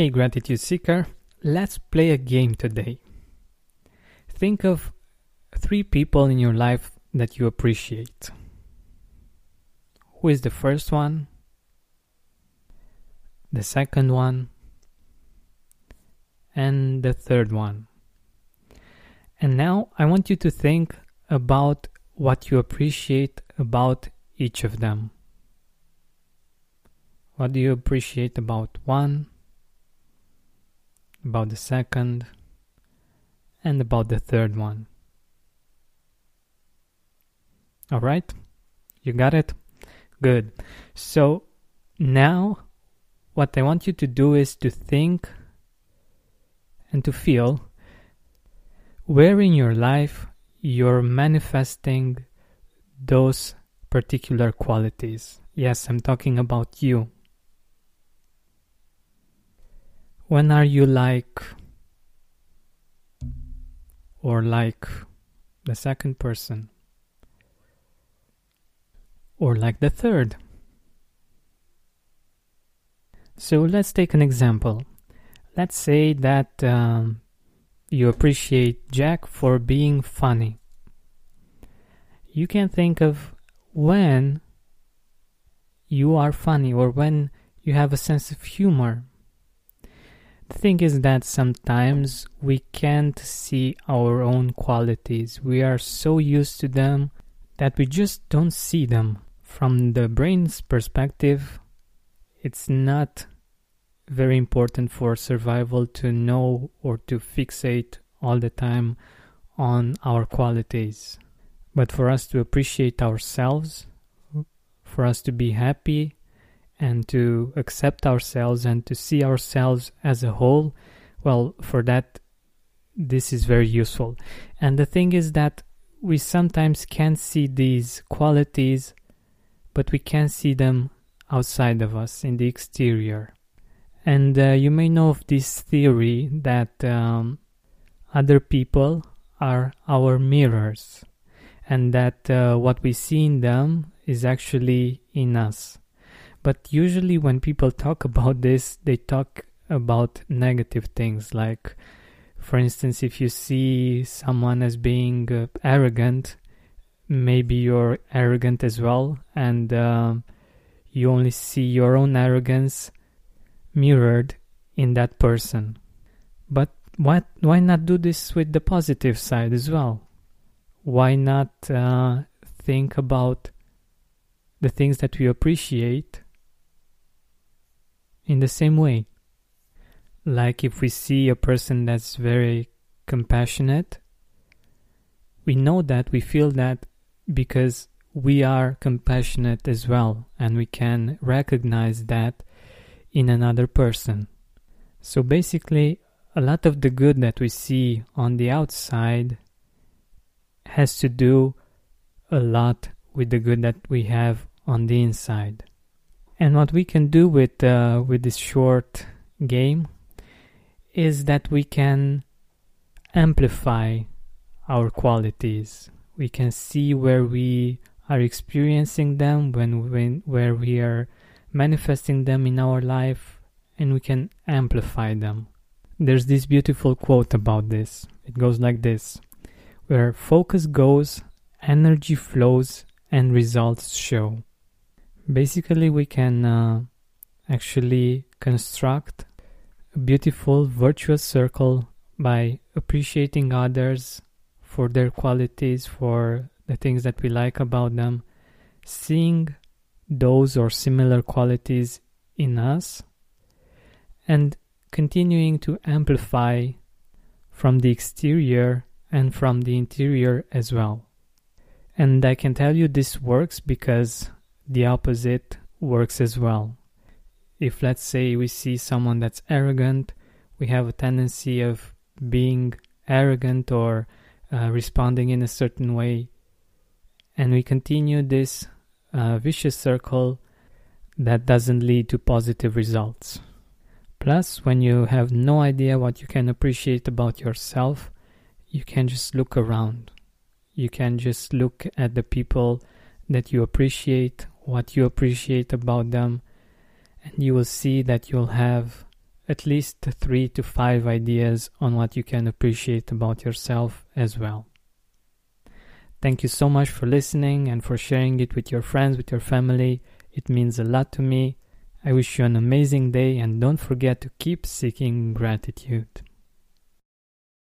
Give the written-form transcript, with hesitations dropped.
Hey Gratitude Seeker, let's play a game today. Think of 3 people in your life that you appreciate. Who is the first one? The second one? And the third one? And now I want you to think about what you appreciate about each of them. What do you appreciate about one, about the second, and about the third one? Alright? You got it? Good. So now what I want you to do is to think and to feel where in your life you're manifesting those particular qualities. Yes, I'm talking about you. When are you like the second person? Or like the third? So let's take an example. Let's say that you appreciate Jack for being funny. You can think of when you are funny or when you have a sense of humor. The thing is that sometimes we can't see our own qualities. We are so used to them that we just don't see them. From the brain's perspective, it's not very important for survival to know or to fixate all the time on our qualities. But for us to appreciate ourselves, for us to be happy, and to accept ourselves and to see ourselves as a whole, well, for that, this is very useful. And the thing is that we sometimes can't see these qualities, but we can see them outside of us, in the exterior. And you may know of this theory that other people are our mirrors, and that what we see in them is actually in us. But usually when people talk about this, they talk about negative things. Like, for instance, if you see someone as being arrogant, maybe you're arrogant as well, and you only see your own arrogance mirrored in that person. But why not do this with the positive side as well? Why not think about the things that we appreciate in the same way? Like if we see a person that's very compassionate, we know that, we feel that because we are compassionate as well, and we can recognize that in another person. So basically, a lot of the good that we see on the outside has to do a lot with the good that we have on the inside. And what we can do with this short game is that we can amplify our qualities. We can see where we are experiencing them, where we are manifesting them in our life, and we can amplify them. There's this beautiful quote about this. It goes like this: where focus goes, energy flows, and results show. Basically, we can actually construct a beautiful virtuous circle by appreciating others for their qualities, for the things that we like about them, seeing those or similar qualities in us, and continuing to amplify from the exterior and from the interior as well. And I can tell you this works because the opposite works as well. If, let's say, we see someone that's arrogant, we have a tendency of being arrogant or responding in a certain way, and we continue this vicious circle that doesn't lead to positive results. Plus, when you have no idea what you can appreciate about yourself, you can just look around. You can just look at the people that you appreciate, what you appreciate about them, and you will see that you'll have at least 3 to 5 ideas on what you can appreciate about yourself as well. Thank you so much for listening and for sharing it with your friends, with your family. It means a lot to me. I wish you an amazing day and don't forget to keep seeking gratitude.